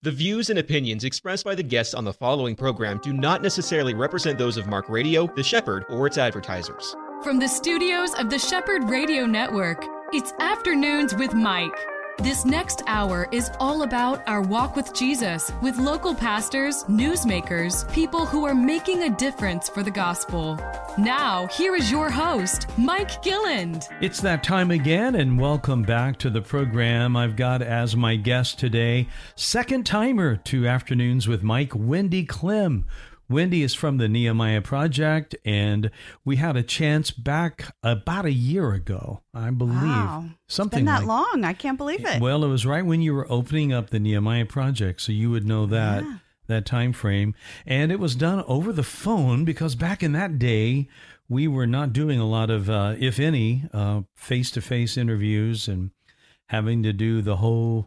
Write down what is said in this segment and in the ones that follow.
The views and opinions expressed by the guests on the following program do not necessarily represent those of Mark Radio, The Shepherd, or its advertisers. From the studios of the Shepherd Radio Network, it's Afternoons with Mike. This next hour is all about our walk with Jesus, with local pastors, newsmakers, people who are making a difference for the gospel. Now, here is your host, Mike Gilland. It's that time again, and welcome back to the program. I've got as my guest today, second timer to Afternoons with Mike, Wendy Clem. Wendy is from the Nehemiah Project, and we had a chance back about a year ago, I believe. Wow. Something it's been that long. I can't believe it. Well, it was right when you were opening up the Nehemiah Project, so you would know that. Yeah. That time frame. And it was done over the phone because back in that day, we were not doing a lot of, if any, face-to-face interviews and having to do the whole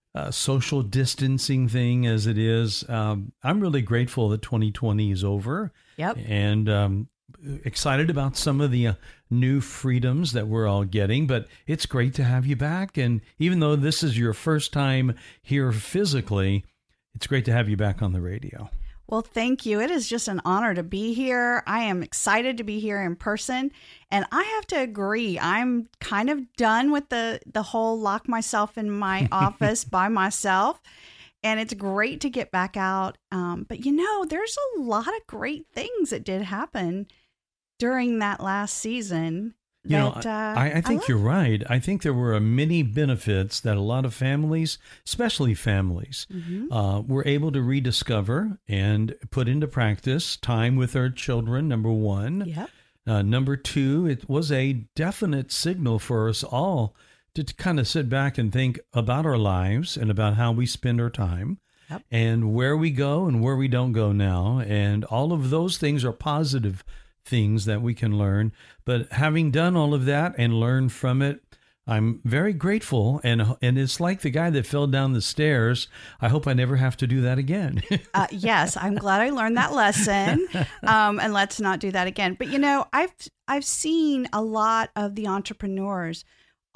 social distancing thing as it is. I'm really grateful that 2020 is over. Yep. And excited about some of the new freedoms that we're all getting. But it's great to have you back. And even though this is your first time here physically, it's great to have you back on the radio. Well, thank you. It is just an honor to be here. I am excited to be here in person. And I have to agree, I'm kind of done with the whole lock myself in my office by myself. And it's great to get back out. But, you know, there's a lot of great things that did happen during that last season. You know, I think you're right. I think there were many benefits that a lot of families, especially families, were able to rediscover and put into practice. Time with their children, number one. Yep. Number two, it was a definite signal for us all to kind of sit back and think about our lives and about how we spend our time. Yep. And where we go and where we don't go now. And all of those things are positive things that we can learn. But having done all of that and learned from it, I'm very grateful. And it's like the guy that fell down the stairs. I hope I never have to do that again. Yes, I'm glad I learned that lesson. And let's not do that again. But, you know, I've seen a lot of the entrepreneurs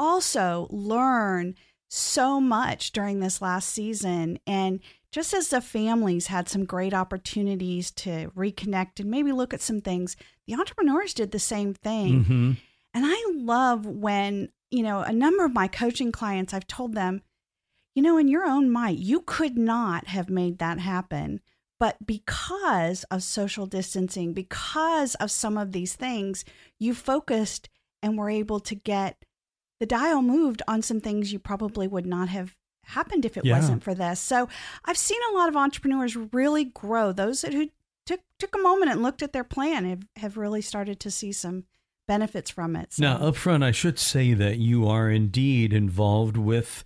also learn so much during this last season. And just as the families had some great opportunities to reconnect and maybe look at some things, the entrepreneurs did the same thing. Mm-hmm. And I love when, you know, a number of my coaching clients, I've told them, you know, in your own might, you could not have made that happen. But because of social distancing, because of some of these things, you focused and were able to get the dial moved on some things you probably would not have happened if it wasn't for this. So I've seen a lot of entrepreneurs really grow. Those who took a moment and looked at their plan have really started to see some benefits from it. So. Now, up front, I should say that you are indeed involved with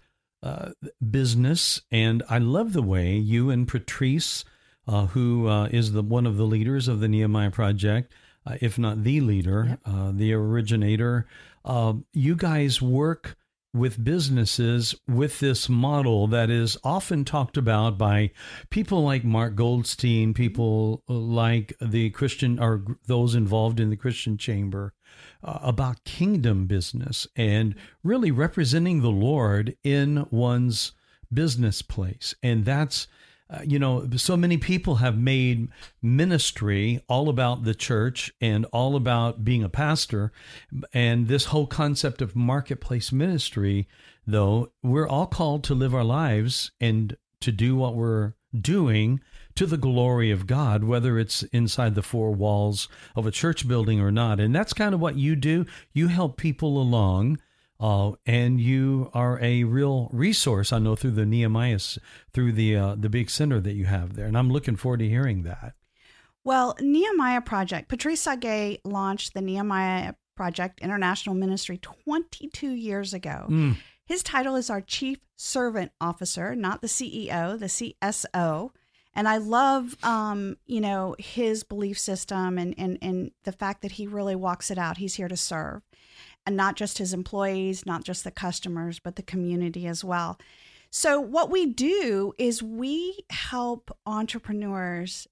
business, and I love the way you and Patrice, who is one of the leaders of the Nehemiah Project, if not the leader, the originator, you guys work with businesses with this model that is often talked about by people like Mark Goldstein, people like the Christian or those involved in the Christian Chamber, about kingdom business and really representing the Lord in one's business place. And that's, you know, so many people have made ministry all about the church and all about being a pastor. And this whole concept of marketplace ministry, though, we're all called to live our lives and to do what we're doing to the glory of God, whether it's inside the four walls of a church building or not. And that's kind of what you do. You help people along. And you are a real resource, I know, through the Nehemiah, through the big center that you have there. And I'm looking forward to hearing that. Well, Nehemiah Project, Patrice Sage launched the Nehemiah Project International Ministry 22 years ago. His title is our Chief Servant Officer, not the CEO, the CSO. And I love, you know, his belief system and the fact that he really walks it out. He's here to serve. And not just his employees, not just the customers, but the community as well. So what we do is we help entrepreneurs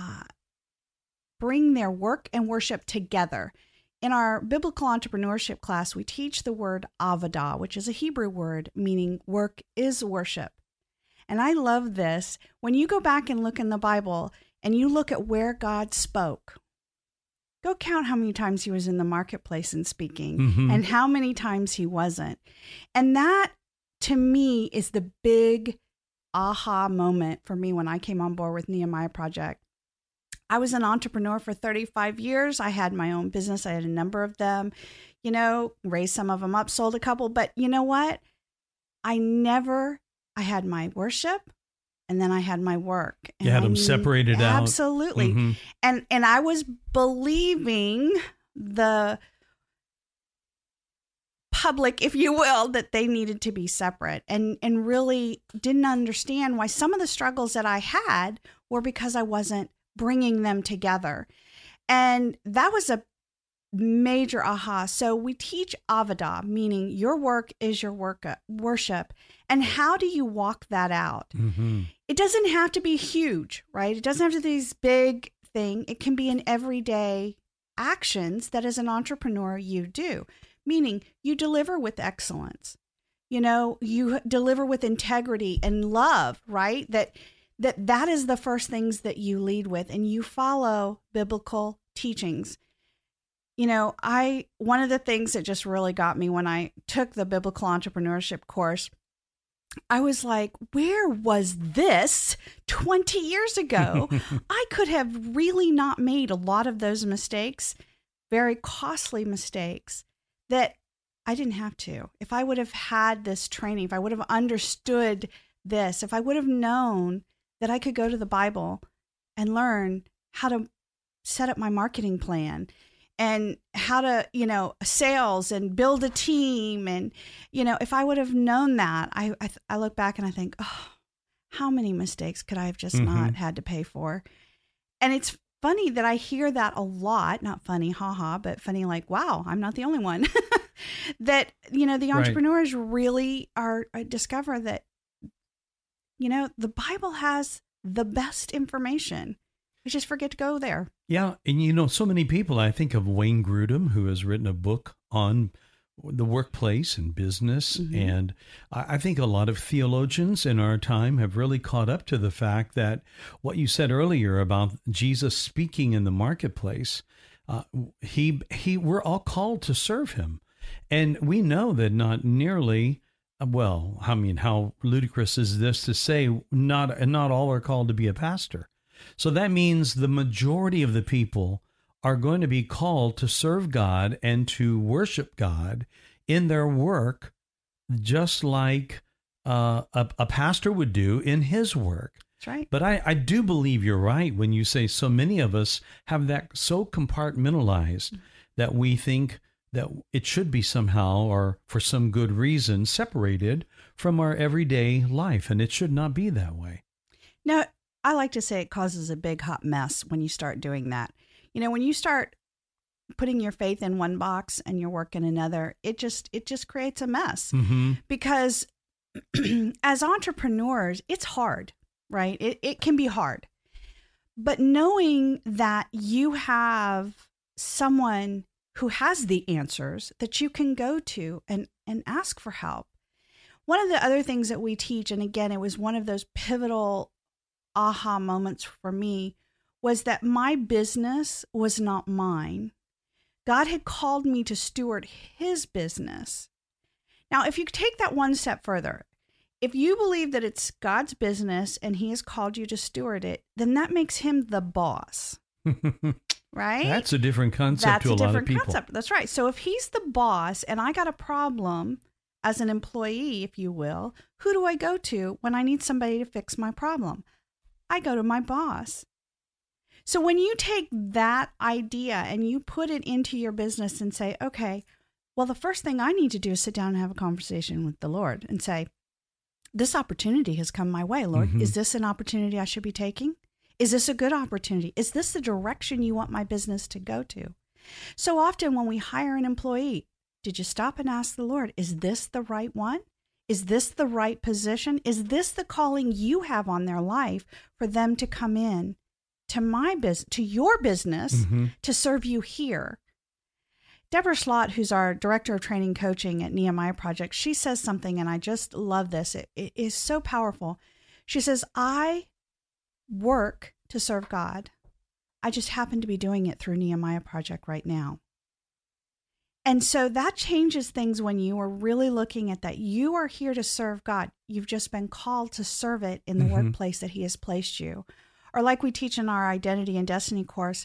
bring their work and worship together. In our biblical entrepreneurship class, we teach the word avodah, which is a Hebrew word meaning work is worship. And I love this. When you go back and look in the Bible and you look at where God spoke, go count how many times he was in the marketplace and speaking and how many times he wasn't. And that, to me, is the big aha moment for me when I came on board with Nehemiah Project. I was an entrepreneur for 35 years. I had my own business. I had a number of them, raised some of them up, sold a couple. But you know what? I had my worship and then I had my work. And you had them separated out. Absolutely. And I was believing the public, if you will, that they needed to be separate, and really didn't understand why some of the struggles that I had were because I wasn't bringing them together. And that was a major aha. So we teach Avodah, meaning your work is your worship. And how do you walk that out? It doesn't have to be huge, right? It doesn't have to be this big thing. It can be in everyday actions that as an entrepreneur you do, meaning you deliver with excellence. You deliver with integrity and love, right? That is the first things that you lead with, and you follow biblical teachings. One of the things that just really got me when I took the biblical entrepreneurship course, I was like, where was this 20 years ago? I could have really not made a lot of those mistakes, very costly mistakes, that I didn't have to. If I would have had this training, if I would have understood this, if I would have known that I could go to the Bible and learn how to set up my marketing plan and how to, sales and build a team. And, if I would have known that, I look back and I think, oh, how many mistakes could I have just not had to pay for? And it's funny that I hear that a lot, not funny, haha, but funny like, wow, I'm not the only one. That, the entrepreneurs really discover that, the Bible has the best information. We just forget to go there. Yeah. And, so many people, I think of Wayne Grudem, who has written a book on the workplace and business. And I think a lot of theologians in our time have really caught up to the fact that what you said earlier about Jesus speaking in the marketplace, we're all called to serve him. And we know that not nearly, how ludicrous is this to say not all are called to be a pastor. So that means the majority of the people are going to be called to serve God and to worship God in their work, just like a pastor would do in his work. That's right. But I do believe you're right when you say so many of us have that so compartmentalized that we think that it should be somehow, or for some good reason, separated from our everyday life, and it should not be that way. Now, I like to say it causes a big hot mess when you start doing that. When you start putting your faith in one box and your work in another, it just creates a mess. Because as entrepreneurs, it's hard, right? It can be hard. But knowing that you have someone who has the answers that you can go to and ask for help. One of the other things that we teach, and again, it was one of those pivotal aha moments for me, was that my business was not mine. God had called me to steward his business. Now, if you take that one step further, if you believe that it's God's business and he has called you to steward it, then that makes him the boss. Right? That's a different concept to a lot of people. Concept. That's right. So if he's the boss and I got a problem as an employee, if you will, who do I go to when I need somebody to fix my problem? I go to my boss. So when you take that idea and you put it into your business and say, okay, well, the first thing I need to do is sit down and have a conversation with the Lord and say, this opportunity has come my way, Lord. Is this an opportunity I should be taking? Is this a good opportunity? Is this the direction you want my business to go to? So often when we hire an employee, did you stop and ask the Lord, is this the right one? Is this the right position? Is this the calling you have on their life for them to come in to my business, to your business, to serve you here? Deborah Slott, who's our director of training coaching at Nehemiah Project, she says something, and I just love this. It is so powerful. She says, I work to serve God. I just happen to be doing it through Nehemiah Project right now. And so that changes things when you are really looking at that. You are here to serve God. You've just been called to serve it in the workplace that he has placed you. Or like we teach in our Identity and Destiny course,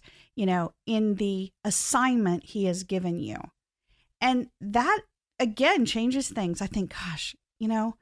in the assignment he has given you. And that, again, changes things. I think, gosh, when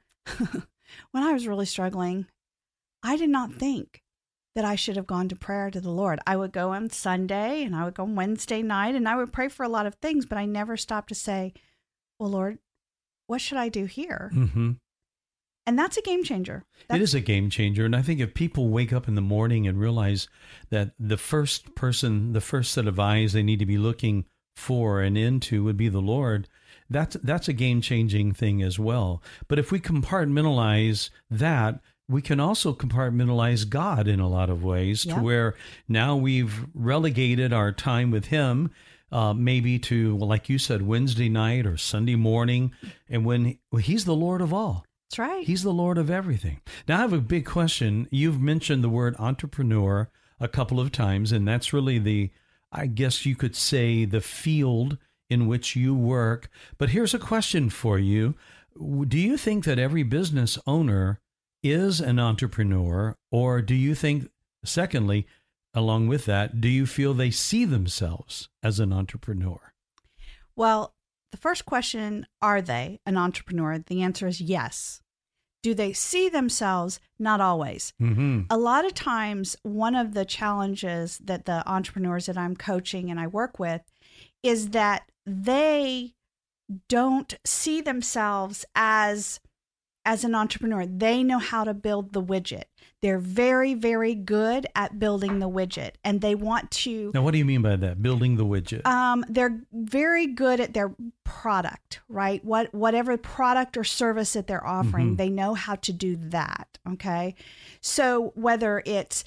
I was really struggling, I did not think that I should have gone to prayer to the Lord. I would go on Sunday and I would go on Wednesday night and I would pray for a lot of things, but I never stopped to say, well, Lord, what should I do here? Mm-hmm. And that's a game changer. It is a game changer. And I think if people wake up in the morning and realize that the first set of eyes they need to be looking for and into would be the Lord, that's a game-changing thing as well. But if we compartmentalize that, we can also compartmentalize God in a lot of ways, to where now we've relegated our time with him, maybe to, like you said, Wednesday night or Sunday morning, and when he's the Lord of all. That's right. He's the Lord of everything. Now, I have a big question. You've mentioned the word entrepreneur a couple of times, and that's really I guess you could say, the field in which you work. But here's a question for you. Do you think that every business owner is an entrepreneur, or do you think, secondly, along with that, do you feel they see themselves as an entrepreneur? Well, the first question, are they an entrepreneur? The answer is yes. Do they see themselves? Not always. Mm-hmm. A lot of times, one of the challenges that the entrepreneurs that I'm coaching and I work with is that they don't see themselves as an entrepreneur. They know how to build the widget. They're very, very good at building the widget, and they want to. Now, what do you mean by that? Building the widget? They're very good at their product, right? Whatever product or service that they're offering, they know how to do that. Okay, so whether it's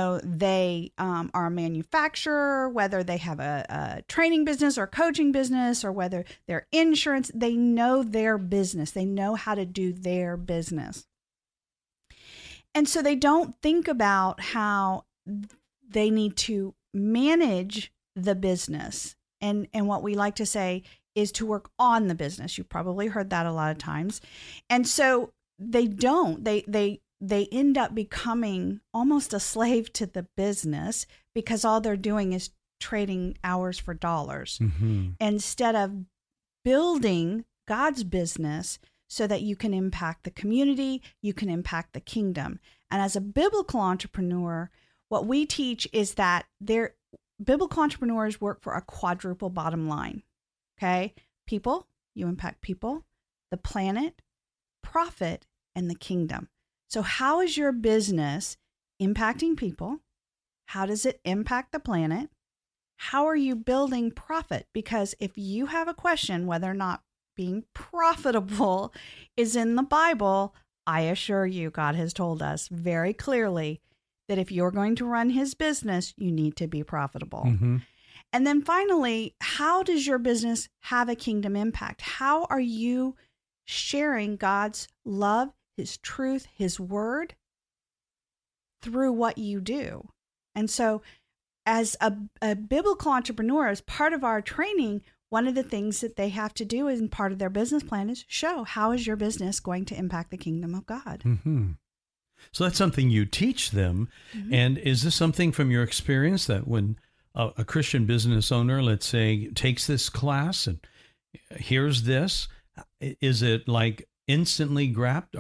they are a manufacturer, whether they have a training business or coaching business, or whether they're insurance, they know their business. They know how to do their business. And so they don't think about how they need to manage the business. And what we like to say is to work on the business. You've probably heard that a lot of times. And so they don't. They end up becoming almost a slave to the business, because all they're doing is trading hours for dollars instead of building God's business so that you can impact the community, you can impact the kingdom. And as a biblical entrepreneur, what we teach is that biblical entrepreneurs work for a quadruple bottom line. Okay? People, you impact people, the planet, profit, and the kingdom. So how is your business impacting people? How does it impact the planet? How are you building profit? Because if you have a question whether or not being profitable is in the Bible, I assure you, God has told us very clearly that if you're going to run his business, you need to be profitable. And then finally, how does your business have a kingdom impact? How are you sharing God's love, his truth, his word through what you do? And so as a biblical entrepreneur, as part of our training, one of the things that they have to do in part of their business plan is show how is your business going to impact the kingdom of God. So that's something you teach them. And is this something from your experience that when a Christian business owner, let's say, takes this class and hears this, is it like instantly grasped,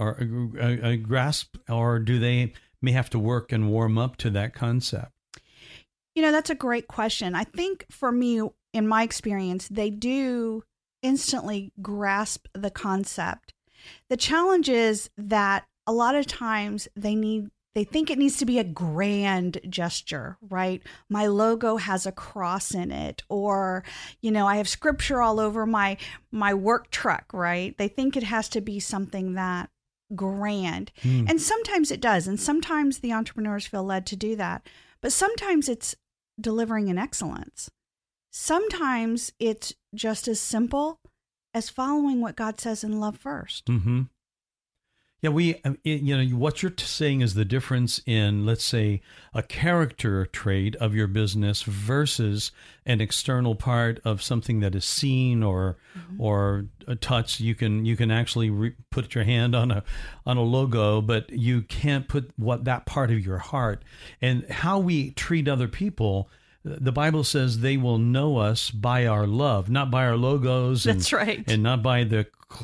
or do they may have to work and warm up to that concept? That's a great question. I think for me, in my experience, they do instantly grasp the concept. The challenge is that a lot of times they think it needs to be a grand gesture, right? My logo has a cross in it, or, I have scripture all over my work truck, right? They think it has to be something that grand. And sometimes it does. And sometimes the entrepreneurs feel led to do that. But sometimes it's delivering in excellence. Sometimes it's just as simple as following what God says in love first. Yeah, what you're saying is the difference in, let's say, a character trait of your business versus an external part of something that is seen or touched. You can actually put your hand on a logo, but you can't put that part of your heart. And how we treat other people, the Bible says they will know us by our love, not by our logos. That's right. And not by the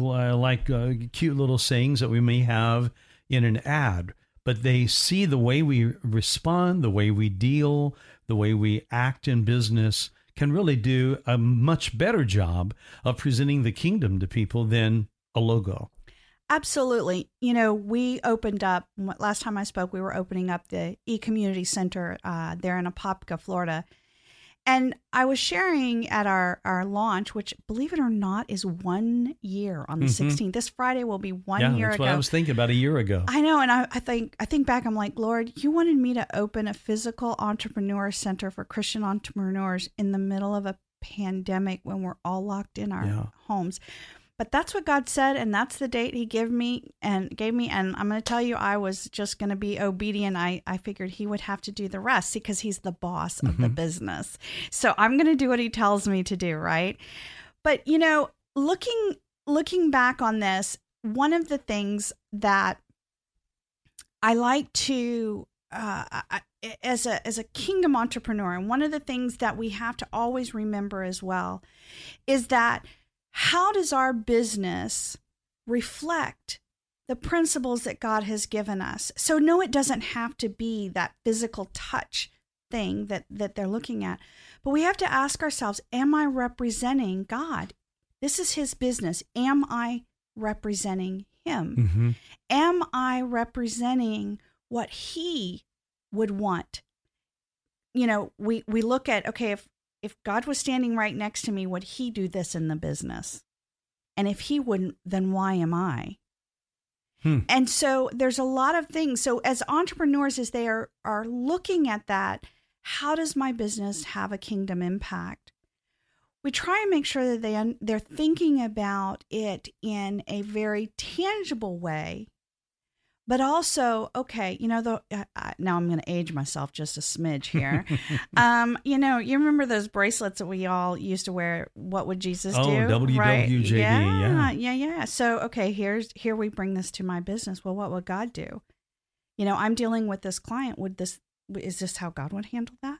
cute little sayings that we may have in an ad, but they see the way we respond, the way we deal, the way we act in business can really do a much better job of presenting the kingdom to people than a logo. Absolutely. We opened up, last time I spoke, we were opening up the eCommunity Center there in Apopka, Florida. And I was sharing at our launch, which, believe it or not, is 1 year on the 16th. This Friday will be 1 year ago. Yeah, that's what I was thinking about a year ago. I know. And I think back, I'm like, Lord, you wanted me to open a physical entrepreneur center for Christian entrepreneurs in the middle of a pandemic when we're all locked in our homes. But that's what God said, and that's the date He gave me. And I'm going to tell you, I was just going to be obedient. I figured He would have to do the rest because He's the boss of the business. So I'm going to do what He tells me to do, right? But looking back on this, one of the things that I like to as a kingdom entrepreneur, and one of the things that we have to always remember as well, is that how does our business reflect the principles that God has given us? So no, it doesn't have to be that physical touch thing that they're looking at. But we have to ask ourselves, am I representing God? This is His business. Am I representing Him? Mm-hmm. Am I representing what He would want? We look at, okay, if God was standing right next to me, would He do this in the business? And if He wouldn't, then why am I? And so there's a lot of things. So as entrepreneurs, as they are looking at that, how does my business have a kingdom impact? We try and make sure that they're thinking about it in a very tangible way. But also, okay, now I'm going to age myself just a smidge here. You remember those bracelets that we all used to wear? What would Jesus do? WWJD, right? Yeah. So, okay, here we bring this to my business. Well, what would God do? I'm dealing with this client. Is this how God would handle that?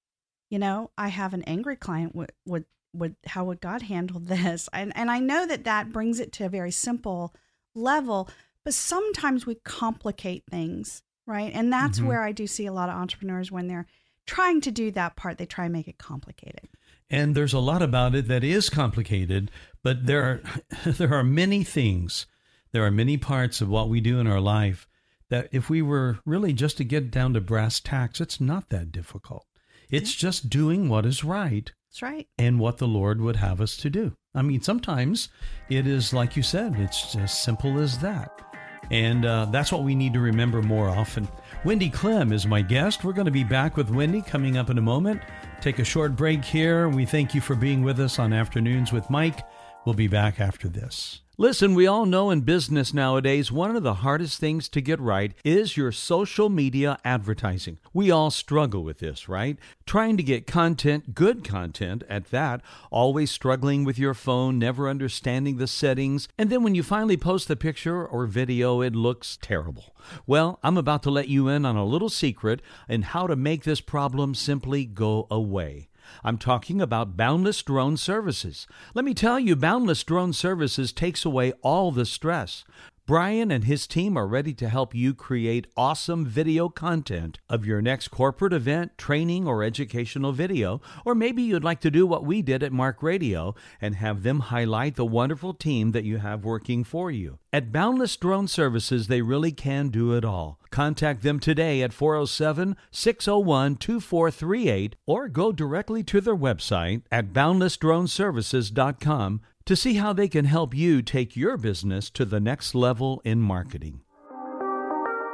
I have an angry client. How would God handle this? And I know that brings it to a very simple level. But sometimes we complicate things, right? And that's where I do see a lot of entrepreneurs when they're trying to do that part, they try and make it complicated. And there's a lot about it that is complicated, but there are many things, there are many parts of what we do in our life that if we were really just to get down to brass tacks, it's not that difficult. It's just doing what is right. That's right. And what the Lord would have us to do. I mean, sometimes it is, like you said, it's as simple as that. And that's what we need to remember more often. Wendy Clem is my guest. We're going to be back with Wendy coming up in a moment. Take a short break here. We thank you for being with us on Afternoons with Mike. We'll be back after this. Listen, we all know in business nowadays, one of the hardest things to get right is your social media advertising. We all struggle with this, right? Trying to get content, good content at that, always struggling with your phone, never understanding the settings, and then when you finally post the picture or video, it looks terrible. Well, I'm about to let you in on a little secret in how to make this problem simply go away. I'm talking about Boundless Drone Services. Let me tell you, Boundless Drone Services takes away all the stress. Brian and his team are ready to help you create awesome video content of your next corporate event, training, or educational video. Or maybe you'd like to do what we did at Mark Radio and have them highlight the wonderful team that you have working for you. At Boundless Drone Services, they really can do it all. Contact them today at 407-601-2438 or go directly to their website at boundlessdroneservices.com to see how they can help you take your business to the next level in marketing.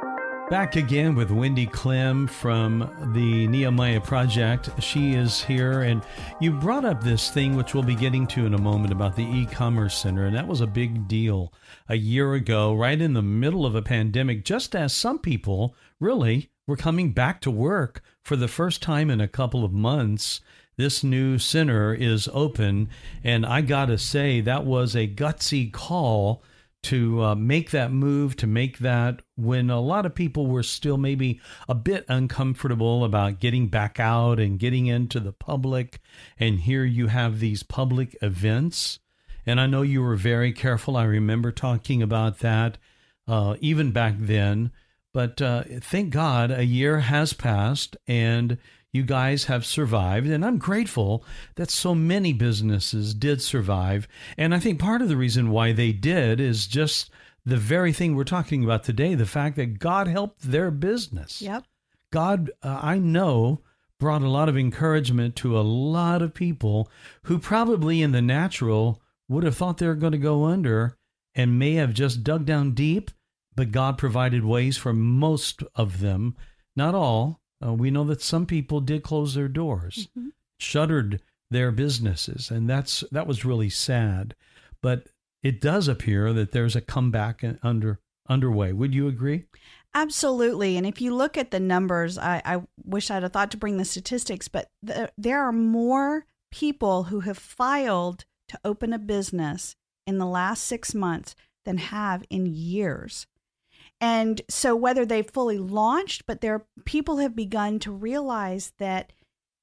Back again with Wendy Clem from the Nehemiah Project. She is here, and you brought up this thing, which we'll be getting to in a moment, about the e-commerce center, and that was a big deal a year ago, right in the middle of a pandemic, just as some people really were coming back to work for the first time in a couple of months. This new center is open, and I gotta say, that was a gutsy call to make that move, to make that when a lot of people were still maybe a bit uncomfortable about getting back out and getting into the public. And here you have these public events. And I know you were very careful. I remember talking about that even back then. But thank God a year has passed and you guys have survived, and I'm grateful that so many businesses did survive. And I think part of the reason why they did is just the very thing we're talking about today, the fact that God helped their business. Yep. God, I know, brought a lot of encouragement to a lot of people who probably in the natural would have thought they were going to go under and may have just dug down deep, but God provided ways for most of them, not all. We know that some people did close their doors, shuttered their businesses, and that was really sad. But it does appear that there's a comeback underway. Would you agree? Absolutely. And if you look at the numbers, I wish I'd have thought to bring the statistics, but there are more people who have filed to open a business in the last 6 months than have in years. And so whether they've fully launched, but people have begun to realize that,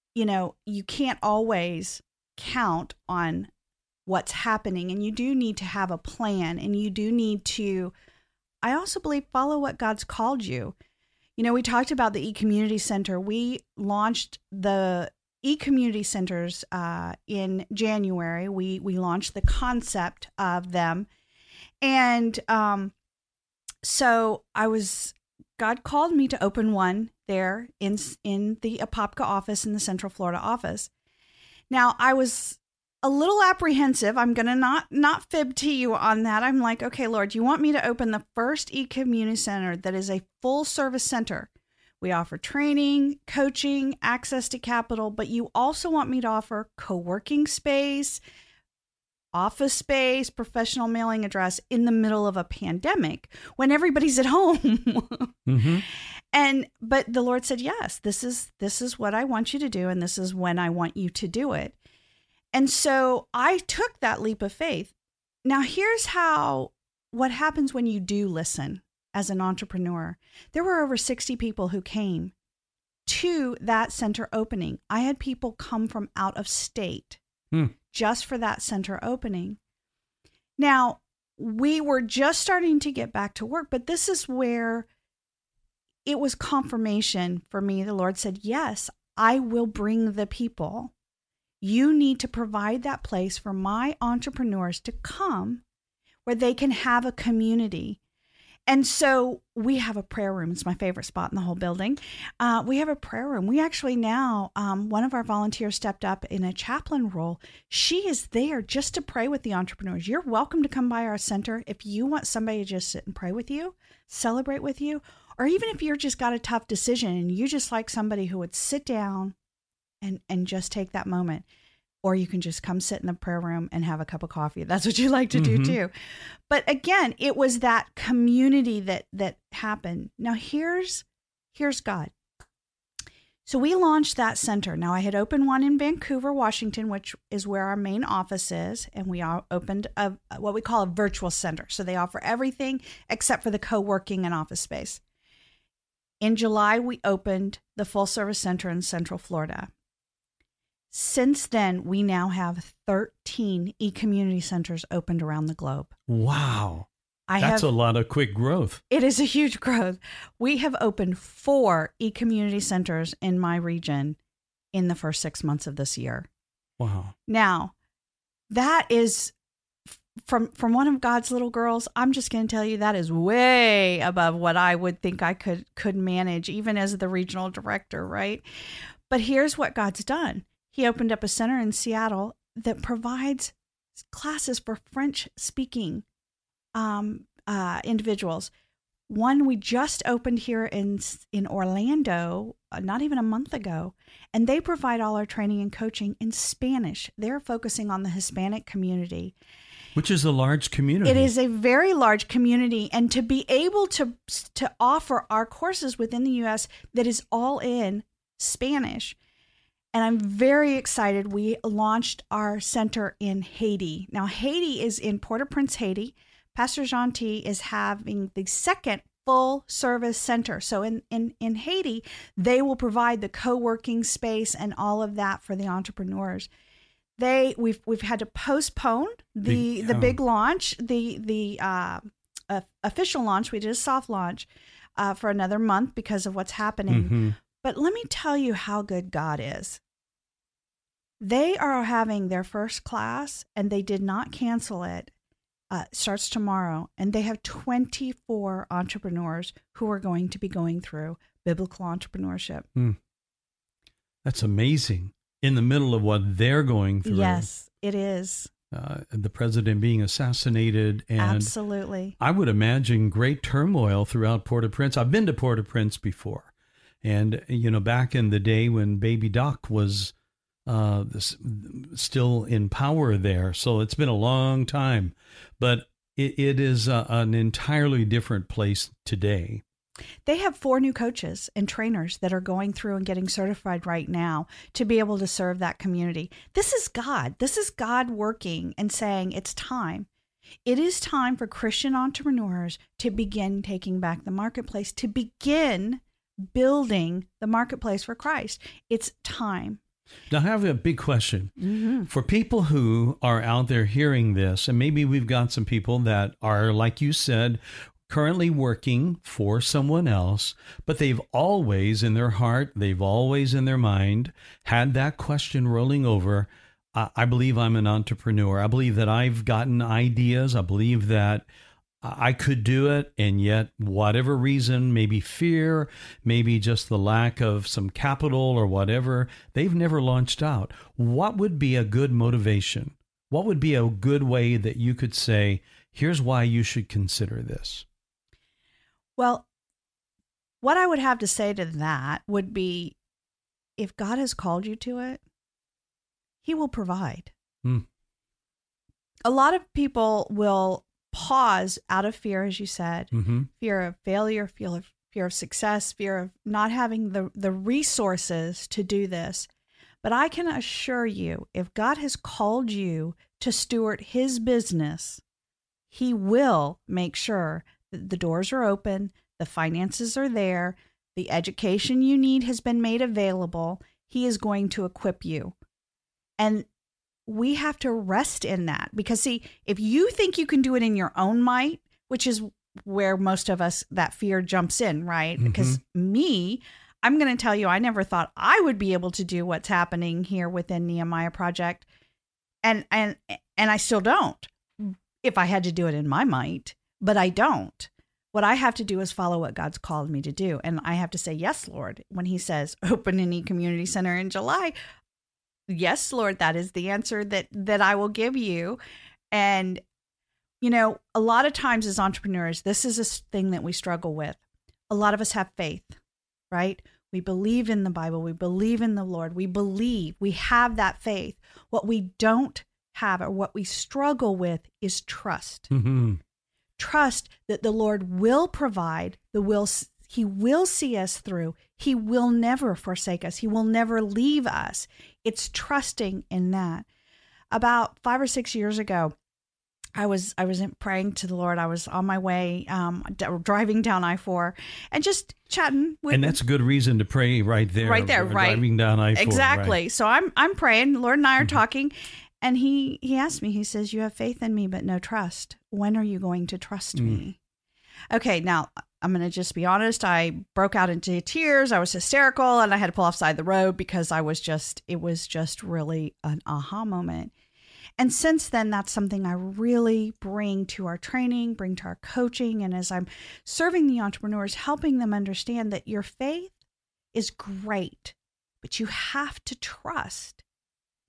you can't always count on what's happening. And you do need to have a plan, and you do need to, I also believe, follow what God's called you. We talked about the e-community center. We launched the e-community centers in January. We launched the concept of them. And, so God called me to open one there in the Apopka office, in the Central Florida office. Now, I was a little apprehensive. I'm going to not fib to you on that. I'm like, okay, Lord, you want me to open the first e-community center that is a full service center. We offer training, coaching, access to capital, but you also want me to offer co-working space, office space, professional mailing address in the middle of a pandemic when everybody's at home. But the Lord said, yes, this is what I want you to do. And this is when I want you to do it. And so I took that leap of faith. Now here's what happens when you do listen as an entrepreneur. There were over 60 people who came to that center opening. I had people come from out of state. Just for that center opening. Now, we were just starting to get back to work, but this is where it was confirmation for me. The Lord said, yes, I will bring the people. You need to provide that place for my entrepreneurs to come where they can have a community. And so we have a prayer room. It's my favorite spot in the whole building. We have a prayer room. We actually now, one of our volunteers stepped up in a chaplain role. She is there just to pray with the entrepreneurs. You're welcome to come by our center if you want somebody to just sit and pray with you, celebrate with you, or even if you're just got a tough decision and you just like somebody who would sit down and just take that moment. Or you can just come sit in the prayer room and have a cup of coffee. That's what you like to do too. But again, it was that community that happened. Now here's God. So we launched that center. Now I had opened one in Vancouver, Washington, which is where our main office is. And we opened what we call a virtual center. So they offer everything except for the co-working and office space. In July, we opened the full service center in Central Florida. Since then, we now have 13 e-community centers opened around the globe. Wow. That's a lot of quick growth. It is a huge growth. We have opened 4 e-community centers in my region in the first 6 months of this year. Wow. Now, that is from one of God's little girls. I'm just going to tell you that is way above what I would think I could manage, even as the regional director, right? But here's what God's done. He opened up a center in Seattle that provides classes for French-speaking individuals. One we just opened here in Orlando, not even a month ago, and they provide all our training and coaching in Spanish. They're focusing on the Hispanic community. Which is a large community. It is a very large community, and to be able to offer our courses within the U.S. that is all in Spanish. And I'm very excited. We launched our center in Haiti. Now, Haiti is in Port-au-Prince, Haiti. Pastor Jean T. is having the second full service center. So in Haiti, they will provide the co-working space and all of that for the entrepreneurs. We've had to postpone the big launch, the official launch. We did a soft launch for another month because of what's happening. Mm-hmm. But let me tell you how good God is. They are having their first class, and they did not cancel it. Starts tomorrow, and they have 24 entrepreneurs who are going to be going through biblical entrepreneurship. That's amazing. In the middle of what they're going through. Yes, it is. The president being assassinated. And absolutely. I would imagine great turmoil throughout Port-au-Prince. I've been to Port-au-Prince before. And, back in the day when Baby Doc was still in power there. So it's been a long time. But it is an entirely different place today. They have 4 new coaches and trainers that are going through and getting certified right now to be able to serve that community. This is God. This is God working and saying it's time. It is time for Christian entrepreneurs to begin taking back the marketplace, to begin building the marketplace for Christ. It's time. Now, I have a big question. Mm-hmm. For people who are out there hearing this, and maybe we've got some people that are, like you said, currently working for someone else, but they've always in their heart, they've always in their mind had that question rolling over. I believe I'm an entrepreneur. I believe that I've gotten ideas. I believe that I could do it. And yet, whatever reason, maybe fear, maybe just the lack of some capital or whatever, they've never launched out. What would be a good motivation? What would be a good way that you could say, here's why you should consider this? Well, what I would have to say to that would be, if God has called you to it, He will provide. A lot of people will pause out of fear, as you said, fear of failure, fear of success, fear of not having the resources to do this. But I can assure you, if God has called you to steward His business, He will make sure that the doors are open, the finances are there, the education you need has been made available. He is going to equip you. And we have to rest in that, because see, if you think you can do it in your own might, which is where most of us, that fear jumps in, right? Mm-hmm. Because I'm going to tell you, I never thought I would be able to do what's happening here within Nehemiah Project. And I still don't, if I had to do it in my might, but I don't. What I have to do is follow what God's called me to do. And I have to say, yes, Lord, when He says, open an e-community center in July. Yes, Lord, that is the answer that I will give you. And, a lot of times as entrepreneurs, this is a thing that we struggle with. A lot of us have faith, right? We believe in the Bible. We believe in the Lord. We have that faith. What we don't have, or what we struggle with, is trust. Mm-hmm. Trust that the Lord will provide, He will see us through. He will never forsake us. He will never leave us. It's trusting in that. About 5 or 6 years ago, I was praying to the Lord. I was on my way, driving down I-4 and just chatting with. And that's a good reason to pray right there. Right there, right. Driving down I-4. Exactly. Right. So I'm praying. The Lord and I are talking. And he asked me, he says, you have faith in me, but no trust. When are you going to trust me? Okay, now I'm going to just be honest. I broke out into tears. I was hysterical, and I had to pull offside the road because it was just really an aha moment. And since then, that's something I really bring to our training, bring to our coaching. And as I'm serving the entrepreneurs, helping them understand that your faith is great, but you have to trust.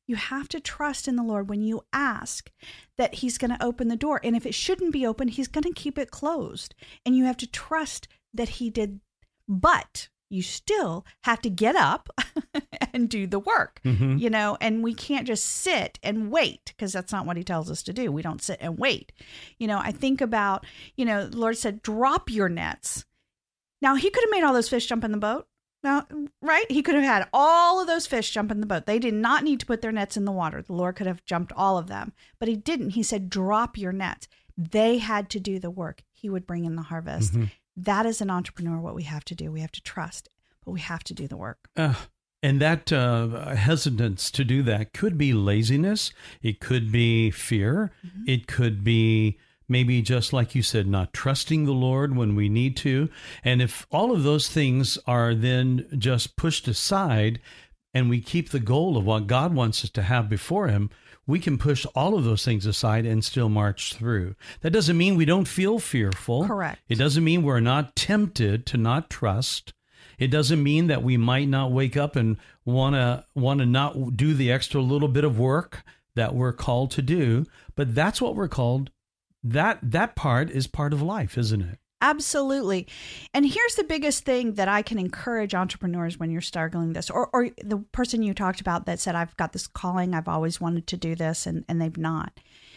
You have to trust in the Lord when you ask that he's going to open the door. And if it shouldn't be open, he's going to keep it closed. And you have to trust that he did. But you still have to get up and do the work, and we can't just sit and wait, because that's not what he tells us to do. We don't sit and wait. I think about, the Lord said, drop your nets. Now, he could have made all those fish jump in the boat. Now, right? He could have had all of those fish jump in the boat. They did not need to put their nets in the water. The Lord could have jumped all of them, but he didn't. He said, drop your nets. They had to do the work. He would bring in the harvest. That is an entrepreneur, what we have to do. We have to trust, but we have to do the work. And that hesitance to do that could be laziness. It could be fear. It could be maybe just like you said, not trusting the Lord when we need to. And if all of those things are then just pushed aside and we keep the goal of what God wants us to have before him, we can push all of those things aside and still march through. That doesn't mean we don't feel fearful. Correct. It doesn't mean we're not tempted to not trust. It doesn't mean that we might not wake up and want to not do the extra little bit of work that we're called to do. But that's what we're called. That part is part of life, isn't it? Absolutely. And here's the biggest thing that I can encourage entrepreneurs when you're struggling this, or the person you talked about that said, I've got this calling, I've always wanted to do this, and they've not.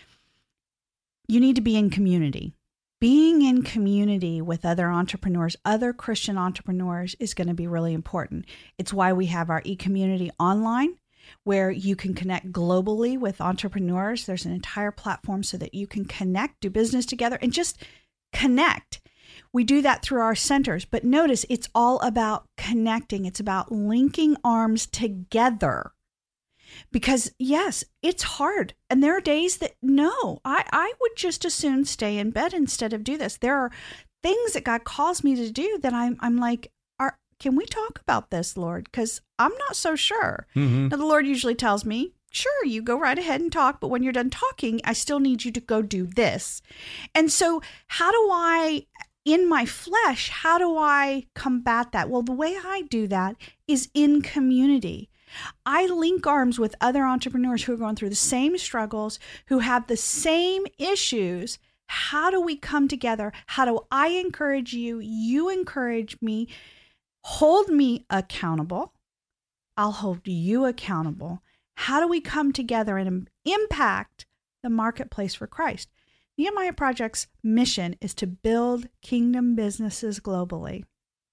You need to be in community. Being in community with other entrepreneurs, other Christian entrepreneurs, is going to be really important. It's why we have our e-community online, where you can connect globally with entrepreneurs. There's an entire platform so that you can connect, do business together, and just connect. We do that through our centers. But notice, it's all about connecting. It's about linking arms together. Because yes, it's hard. And there are days that, no, I would just as soon stay in bed instead of do this. There are things that God calls me to do that I'm like, can we talk about this, Lord? Because I'm not so sure. Now, the Lord usually tells me, sure, you go right ahead and talk, but when you're done talking, I still need you to go do this. And so how do I, in my flesh, how do I combat that? Well, the way I do that is in community. I link arms with other entrepreneurs who are going through the same struggles, who have the same issues. How do we come together? How do I encourage you? You encourage me. Hold me accountable. I'll hold you accountable. How do we come together and impact the marketplace for Christ? Nehemiah Project's mission is to build kingdom businesses globally.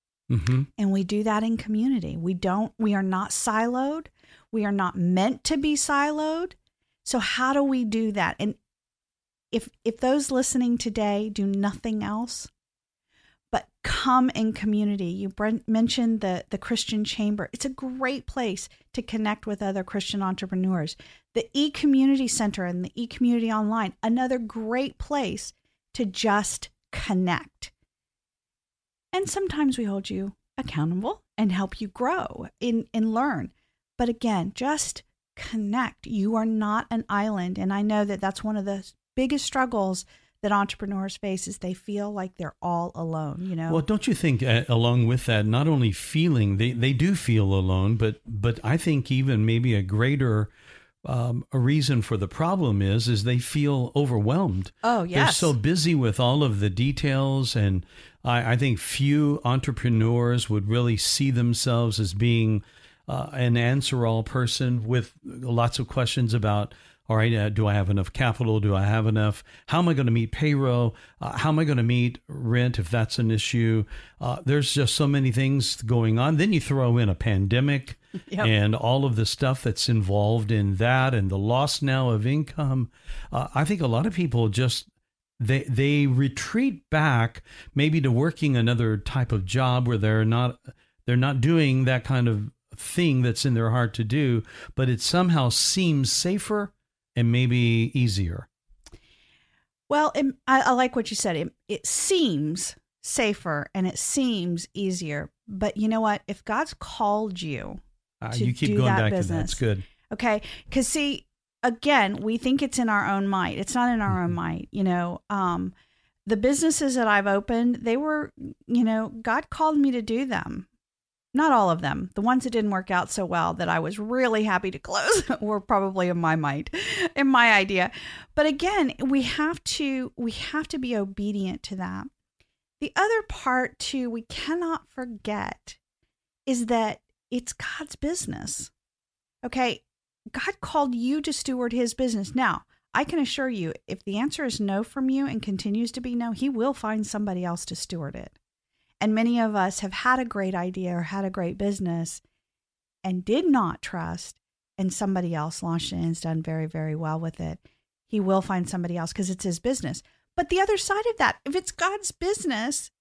And we do that in community. We are not siloed. We are not meant to be siloed. So how do we do that? And if those listening today do nothing else but come in community. You mentioned the Christian Chamber. It's a great place to connect with other Christian entrepreneurs. The e-community center and the e-community online, another great place to just connect. And sometimes we hold you accountable and help you grow and learn. But again, just connect. You are not an island. And I know that that's one of the biggest struggles that entrepreneurs face, is they feel like they're all alone, Well, don't you think along with that, not only feeling, they do feel alone, but I think even maybe a greater a reason for the problem is they feel overwhelmed. Oh, yes. They're so busy with all of the details, and I think few entrepreneurs would really see themselves as being an answer-all person with lots of questions about, all right, do I have enough capital? Do I have enough? How am I going to meet payroll? How am I going to meet rent if that's an issue? There's just so many things going on. Then you throw in a pandemic and all of the stuff that's involved in that, and the loss now of income. I think a lot of people just, they retreat back maybe to working another type of job where they're not doing that kind of thing that's in their heart to do, but it somehow seems safer and maybe easier. Well, I like what you said. It seems safer and it seems easier. But you know what? If God's called you to you keep do going that back business, to that. It's good. Okay. Because see, again, we think it's in our own might. It's not in our own might. The businesses that I've opened, they were, God called me to do them. Not all of them. The ones that didn't work out so well that I was really happy to close were probably in my mind, in my idea. But again, we have to be obedient to that. The other part too, we cannot forget, is that it's God's business. Okay, God called you to steward his business. Now, I can assure you, if the answer is no from you and continues to be no, he will find somebody else to steward it. And many of us have had a great idea or had a great business and did not trust, and somebody else launched it and has done very, very well with it. He will find somebody else because it's his business. But the other side of that, if it's God's business,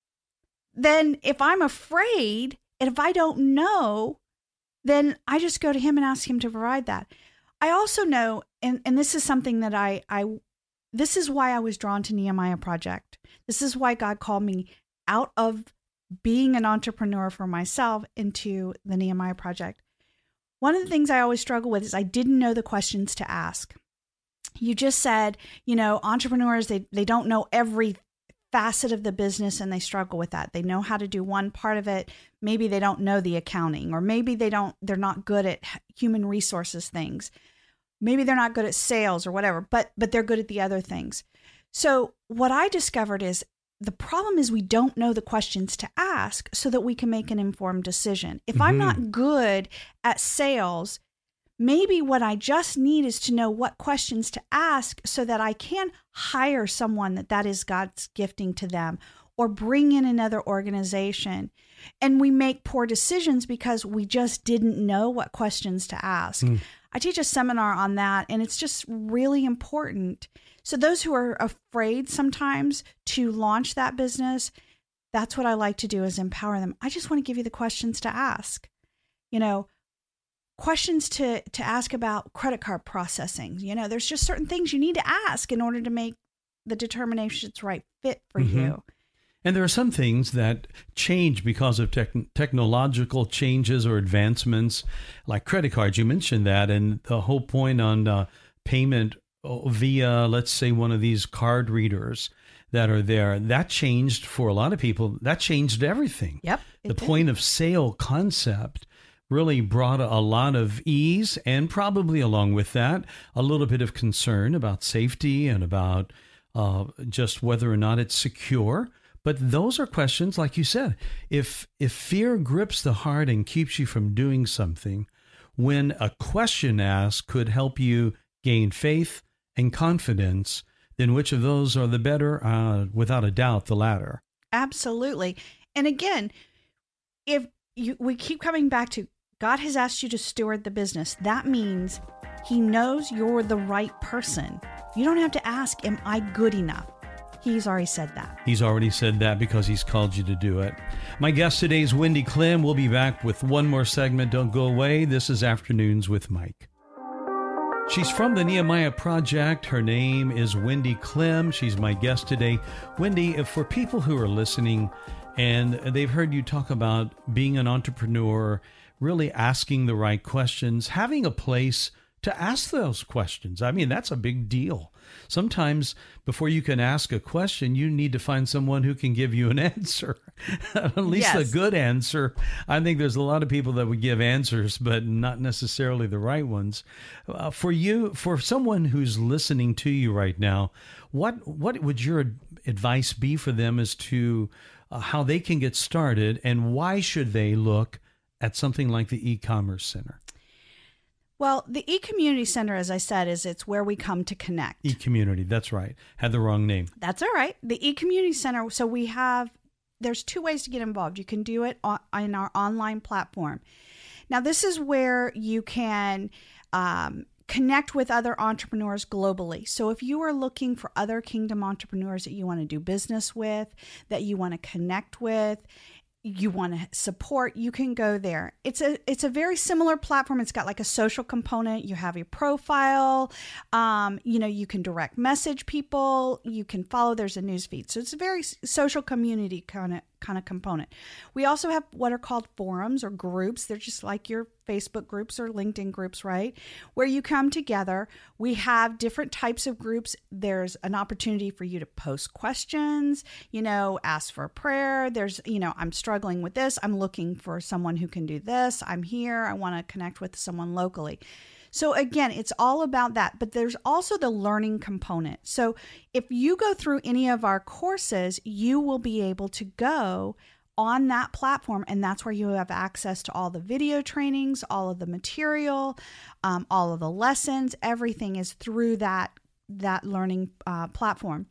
then if I'm afraid and if I don't know, then I just go to him and ask him to provide that. I also know, and this is something that this is why I was drawn to Nehemiah Project. This is why God called me out of being an entrepreneur for myself into the Nehemiah Project. One of the things I always struggle with is I didn't know the questions to ask. You just said, entrepreneurs, they don't know every facet of the business and they struggle with that. They know how to do one part of it. Maybe they don't know the accounting, or maybe they're not good at human resources things. Maybe they're not good at sales or whatever, but they're good at the other things. So what I discovered is the problem is we don't know the questions to ask so that we can make an informed decision. If I'm not good at sales, maybe what I just need is to know what questions to ask so that I can hire someone that is God's gifting to them, or bring in another organization. And we make poor decisions because we just didn't know what questions to ask. I teach a seminar on that, and it's just really important. So those who are afraid sometimes to launch that business, that's what I like to do, is empower them. I just want to give you the questions to ask. Questions to ask about credit card processing. There's just certain things you need to ask in order to make the determination it's right fit for you. And there are some things that change because of technological changes or advancements, like credit cards. You mentioned that, and the whole point on payment via, let's say, one of these card readers that are there, that changed for a lot of people. That changed everything. Yep. The point of sale concept really brought a lot of ease, and probably along with that, a little bit of concern about safety and about just whether or not it's secure. But those are questions, like you said, if fear grips the heart and keeps you from doing something, when a question asked could help you gain faith and confidence, then which of those are the better? Without a doubt, the latter. Absolutely. And again, we keep coming back to God has asked you to steward the business. That means he knows you're the right person. You don't have to ask, am I good enough? He's already said that. He's already said that because he's called you to do it. My guest today is Wendy Clem. We'll be back with one more segment. Don't go away. This is Afternoons with Mike. She's from the Nehemiah Project. Her name is Wendy Clem. She's my guest today. Wendy, for people who are listening and they've heard you talk about being an entrepreneur, really asking the right questions, having a place to ask those questions. I mean, that's a big deal. Sometimes before you can ask a question, you need to find someone who can give you an answer, at least a good answer. I think there's a lot of people that would give answers, but not necessarily the right ones. For someone who's listening to you right now, what would your advice be for them as to how they can get started, and why should they look at something like the e-commerce center? Well, the e-community center, as I said, it's where we come to connect. E-community, that's right. Had the wrong name. That's all right. The e-community center. So there's two ways to get involved. You can do it in our online platform. Now, this is where you can connect with other entrepreneurs globally. So if you are looking for other kingdom entrepreneurs that you want to do business with, that you want to connect with, you want to support, you can go there. It's a very similar platform. It's got like a social component. You have your profile. You can direct message people. You can follow. There's a news feed. So it's a very social community kind kind of component. We also have what are called forums or groups. They're just like your Facebook groups or LinkedIn groups, right? Where you come together. We have different types of groups. There's an opportunity for you to post questions, ask for a prayer. There's, I'm struggling with this. I'm looking for someone who can do this. I'm here. I want to connect with someone locally. So again, it's all about that, but there's also the learning component. So if you go through any of our courses, you will be able to go on that platform, and that's where you have access to all the video trainings, all of the material, all of the lessons. Everything is through that learning platform.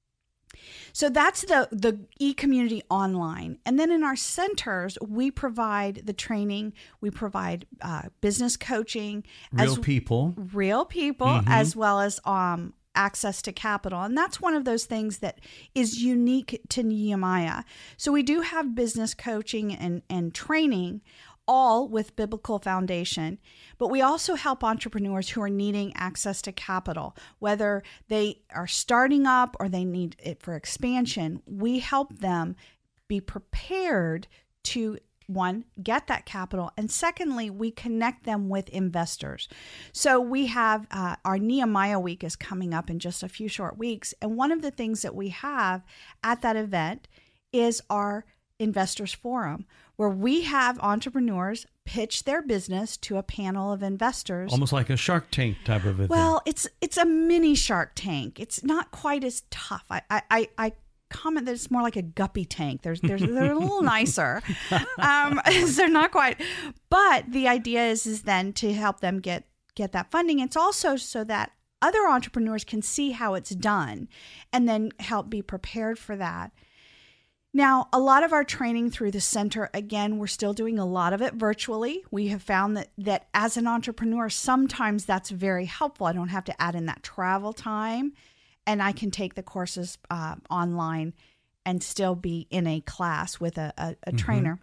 So that's the eCommunity online. And then in our centers, we provide the training, we provide business coaching. Real people, as well as access to capital. And that's one of those things that is unique to Nehemiah. So we do have business coaching and training, all with biblical foundation. But we also help entrepreneurs who are needing access to capital, whether they are starting up or they need it for expansion. We help them be prepared to, one, get that capital, and secondly, we connect them with investors. So we have our Nehemiah Week is coming up in just a few short weeks, and one of the things that we have at that event is our Investors Forum, where we have entrepreneurs pitch their business to a panel of investors. Almost like a Shark Tank type of event. Well, it's a mini Shark Tank. It's not quite as tough. I comment that it's more like a guppy tank. They're a little nicer. They're not quite. But the idea is then to help them get that funding. It's also so that other entrepreneurs can see how it's done and then help be prepared for that. Now, a lot of our training through the center, again, we're still doing a lot of it virtually. We have found that as an entrepreneur, sometimes that's very helpful. I don't have to add in that travel time, and I can take the courses online and still be in a class with a trainer.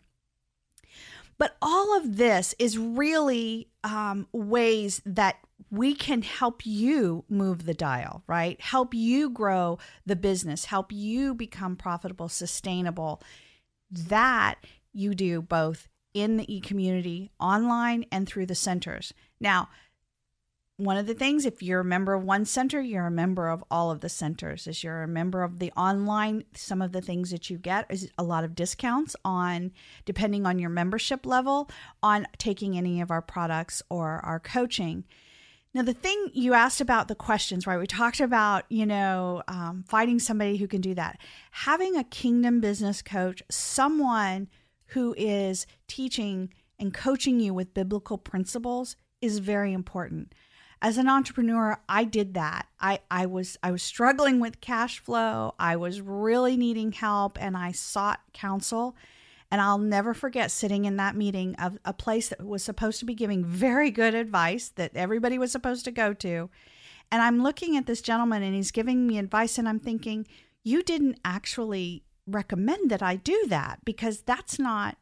But all of this is really ways that we can help you move the dial, right? Help you grow the business, help you become profitable, sustainable. That you do both in the eCommunity, online, and through the centers. Now, one of the things, if you're a member of one center, you're a member of all of the centers. As you're a member of the online, some of the things that you get is a lot of discounts on, depending on your membership level, on taking any of our products or our coaching. Now, the thing you asked about the questions, right? We talked about, finding somebody who can do that. Having a kingdom business coach, someone who is teaching and coaching you with biblical principles, is very important. As an entrepreneur, I did that. I was struggling with cash flow. I was really needing help, and I sought counsel. And I'll never forget sitting in that meeting of a place that was supposed to be giving very good advice that everybody was supposed to go to. And I'm looking at this gentleman, and he's giving me advice, and I'm thinking, you didn't actually recommend that I do that, because that's not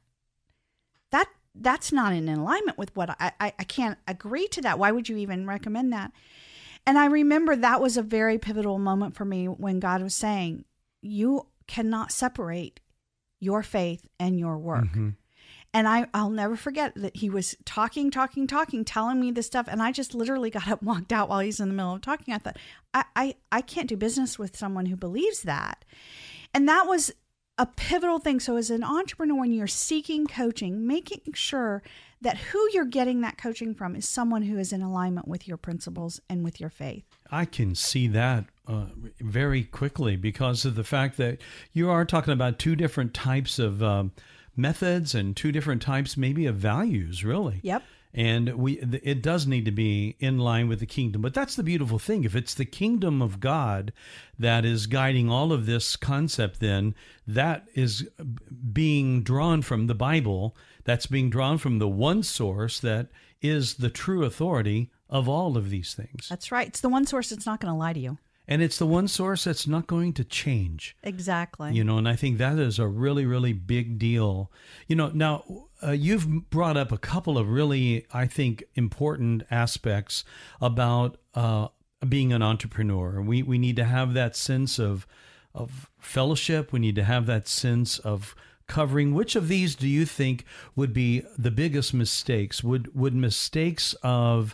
in alignment with what I can't agree to that. Why would you even recommend that? And I remember that was a very pivotal moment for me when God was saying, you cannot separate your faith and your work. And I'll never forget that he was talking, telling me this stuff. And I just literally got up and walked out while he's in the middle of talking. I thought, I can't do business with someone who believes that. And that was a pivotal thing. So as an entrepreneur, when you're seeking coaching, making sure that who you're getting that coaching from is someone who is in alignment with your principles and with your faith. I can see that very quickly because of the fact that you are talking about two different types of methods and two different types maybe of values, really. Yep. And it does need to be in line with the kingdom. But that's the beautiful thing. If it's the kingdom of God that is guiding all of this concept, then that is being drawn from the Bible. That's being drawn from the one source that is the true authority of all of these things. That's right. It's the one source that's not going to lie to you. And it's the one source that's not going to change. Exactly. And I think that is a really, really big deal. Now you've brought up a couple of really, I think, important aspects about being an entrepreneur. We need to have that sense of fellowship. We need to have that sense of covering. Which of these do you think would be the biggest mistakes? Would mistakes of,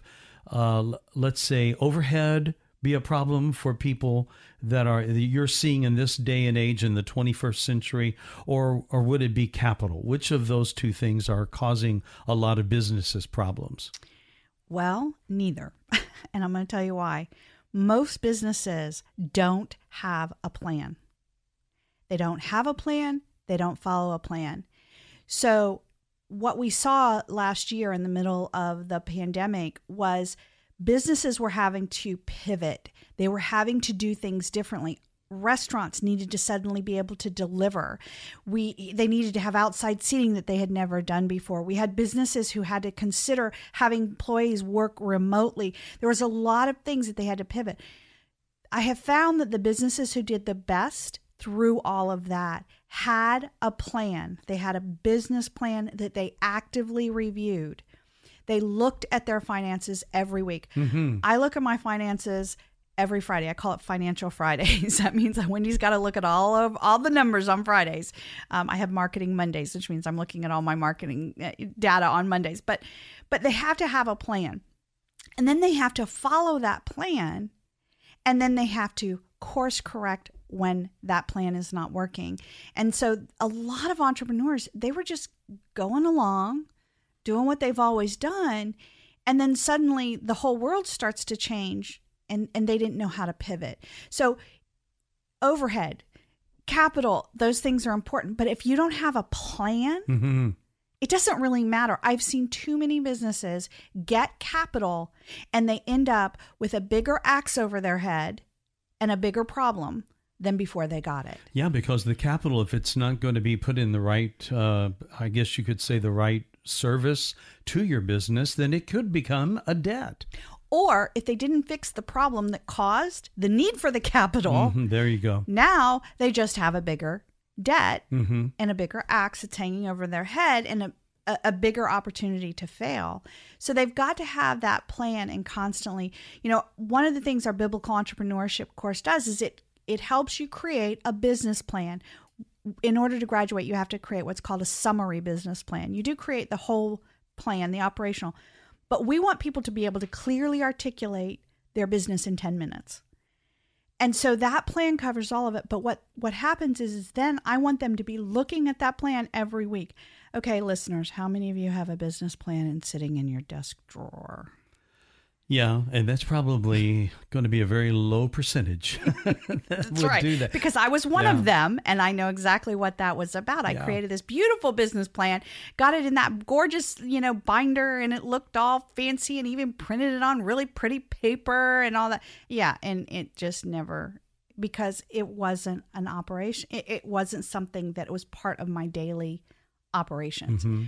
let's say, overhead be a problem for people that you're seeing in this day and age in the 21st century, or would it be capital? Which of those two things are causing a lot of businesses problems? Well, neither. And I'm going to tell you why. Most businesses don't have a plan. They don't have a plan. They don't follow a plan. So what we saw last year in the middle of the pandemic was businesses were having to pivot. They were having to do things differently. Restaurants needed to suddenly be able to deliver. They needed to have outside seating that they had never done before. We had businesses who had to consider having employees work remotely. There was a lot of things that they had to pivot. I have found that the businesses who did the best through all of that had a plan. They had a business plan that they actively reviewed. They looked at their finances every week. Mm-hmm. I look at my finances every Friday. I call it Financial Fridays. That means that Wendy's got to look at all the numbers on Fridays. I have Marketing Mondays, which means I'm looking at all my marketing data on Mondays. But they have to have a plan. And then they have to follow that plan. And then they have to course correct when that plan is not working. And so a lot of entrepreneurs, they were just going along, doing what they've always done. And then suddenly the whole world starts to change. And they didn't know how to pivot. So overhead, capital, those things are important. But if you don't have a plan, mm-hmm. It doesn't really matter. I've seen too many businesses get capital and they end up with a bigger axe over their head and a bigger problem than before they got it. Yeah, because the capital, if it's not going to be put in the right, I guess you could say the right service to your business, then it could become a debt. Or if they didn't fix the problem that caused the need for the capital, mm-hmm, there you go. Now they just have a bigger debt mm-hmm. and a bigger axe that's hanging over their head and a bigger opportunity to fail. So they've got to have that plan and constantly, one of the things our biblical entrepreneurship course does is it helps you create a business plan. In order to graduate, you have to create what's called a summary business plan. You do create the whole plan, the operational. But we want people to be able to clearly articulate their business in 10 minutes. And so that plan covers all of it. But what happens is then I want them to be looking at that plan every week. Okay, listeners, how many of you have a business plan and sitting in your desk drawer? Yeah, and that's probably going to be a very low percentage. That's right. Do that. Because I was one of them, and I know exactly what that was about. I created this beautiful business plan, got it in that gorgeous, binder, and it looked all fancy, and even printed it on really pretty paper and all that. Yeah, and it just never, because it wasn't an operation. It wasn't something that was part of my daily operations. Mm-hmm.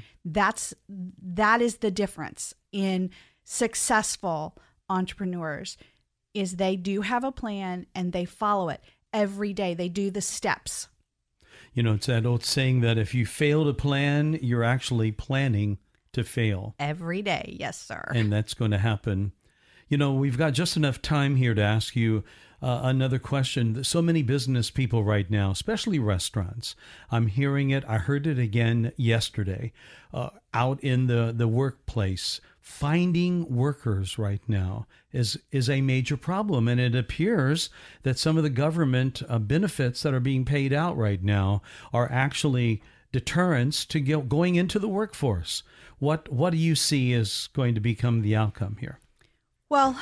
That is the difference in successful entrepreneurs is they do have a plan and they follow it every day. They do the steps. It's that old saying that if you fail to plan, you're actually planning to fail. Every day. Yes, sir. And that's going to happen. We've got just enough time here to ask you another question. So many business people right now, especially restaurants, I'm hearing it. I heard it again yesterday out in the workplace. Finding workers right now is a major problem. And it appears that some of the government benefits that are being paid out right now are actually deterrents to going into the workforce. What do you see is going to become the outcome here? Well,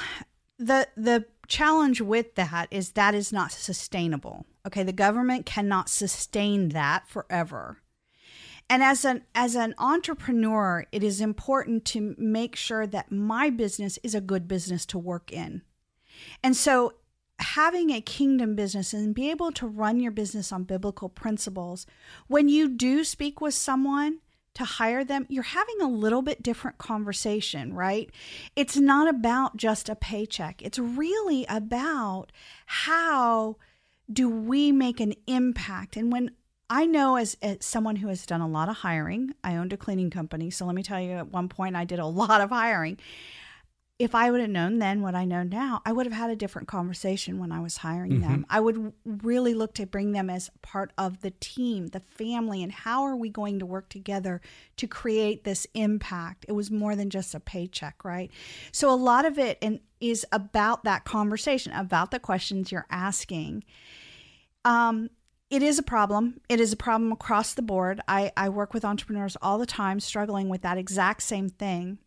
the challenge with that is not sustainable. Okay, the government cannot sustain that forever. And as an entrepreneur, it is important to make sure that my business is a good business to work in. And so having a kingdom business and be able to run your business on biblical principles, when you do speak with someone to hire them, you're having a little bit different conversation, right? It's not about just a paycheck. It's really about how do we make an impact? And when I know as someone who has done a lot of hiring, I owned a cleaning company. So let me tell you, at one point I did a lot of hiring. if I would have known then what I know now, I would have had a different conversation when I was hiring them. I would really look to bring them as part of the team, the family, and how are we going to work together to create this impact? It was more than just a paycheck, right? So a lot of it is about that conversation, about the questions you're asking. It is a problem. It is a problem across the board. I work with entrepreneurs all the time struggling with that exact same thing.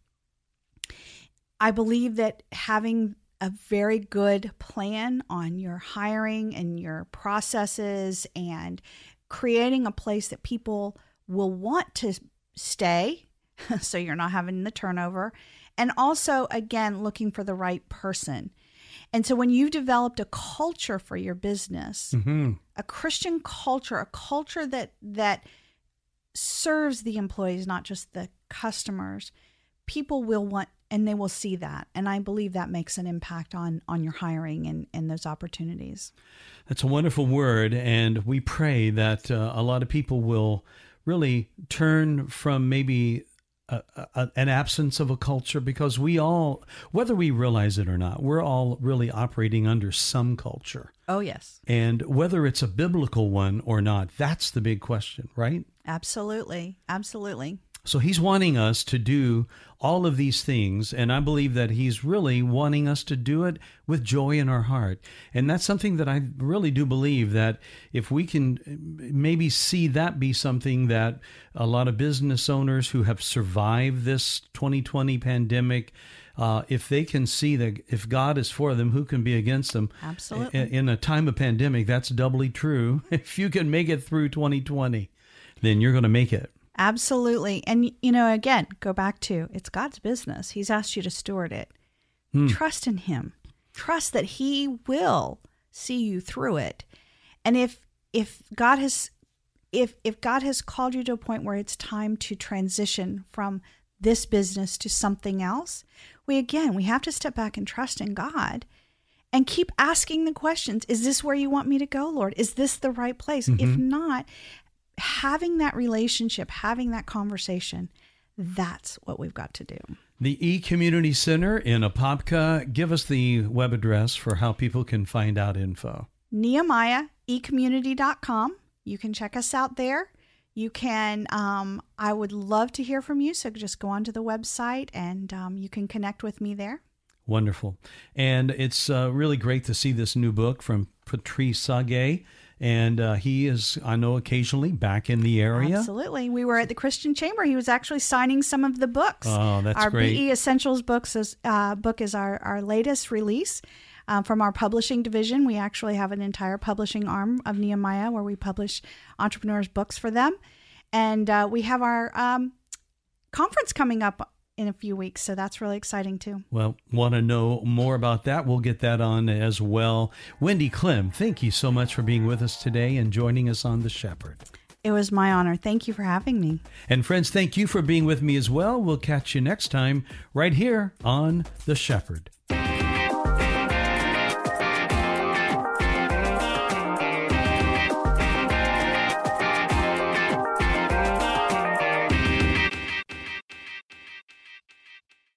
I believe that having a very good plan on your hiring and your processes and creating a place that people will want to stay, so you're not having the turnover, and also, again, looking for the right person. And so when you've developed a culture for your business, a Christian culture, a culture that serves the employees, not just the customers, people will want, and they will see that. And I believe that makes an impact on your hiring and those opportunities. That's a wonderful word. And we pray that a lot of people will really turn from maybe an absence of a culture, because we all, whether we realize it or not, we're all really operating under some culture. Oh, yes. And whether it's a biblical one or not, that's the big question, right? Absolutely. Absolutely. So he's wanting us to do all of these things, and I believe that he's really wanting us to do it with joy in our heart. And that's something that I really do believe, that if we can maybe see that be something that a lot of business owners who have survived this 2020 pandemic, if they can see that if God is for them, who can be against them? Absolutely. In a time of pandemic, that's doubly true. If you can make it through 2020, then you're going to make it. Absolutely. And, again, go back to, it's God's business. He's asked you to steward it. Trust in him. Trust that he will see you through it. And if God has called you to a point where it's time to transition from this business to something else, we have to step back and trust in God and keep asking the questions. Is this where you want me to go, Lord? Is this the right place? If not, having that relationship, having that conversation, that's what we've got to do. The eCommunity Center in Apopka. Give us the web address for how people can find out info. NehemiahEcommunity.com. You can check us out there. You can, I would love to hear from you, so just go onto the website and you can connect with me there. Wonderful. And it's really great to see this new book from Patrice Sage. And he is, I know, occasionally back in the area. Absolutely. We were at the Christian Chamber. He was actually signing some of the books. Oh, that's great. Our BE Essentials book is our latest release from our publishing division. We actually have an entire publishing arm of Nehemiah where we publish entrepreneurs' books for them. And we have our conference coming up in a few weeks, so that's really exciting too. Well, want to know more about that? We'll get that on as well. Wendy Clem, thank you so much for being with us today and joining us on The Shepherd. It was my honor. Thank you for having me. And friends, thank you for being with me as well. We'll catch you next time right here on The Shepherd.